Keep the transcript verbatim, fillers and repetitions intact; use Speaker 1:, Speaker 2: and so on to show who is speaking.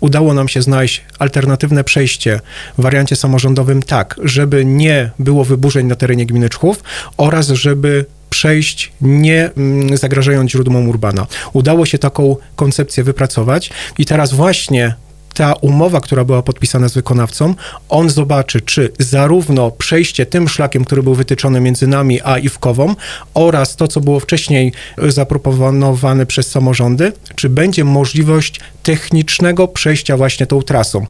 Speaker 1: udało nam się znaleźć alternatywne przejście w wariancie samorządowym tak, żeby nie było wyburzeń na terenie gminy Czchów oraz żeby przejść nie mm, zagrażając źródłom Urbana. Udało się taką koncepcję wypracować i teraz właśnie ta umowa, która była podpisana z wykonawcą, on zobaczy, czy zarówno przejście tym szlakiem, który był wytyczony między nami a Iwkową oraz to, co było wcześniej zaproponowane przez samorządy, czy będzie możliwość technicznego przejścia właśnie tą trasą.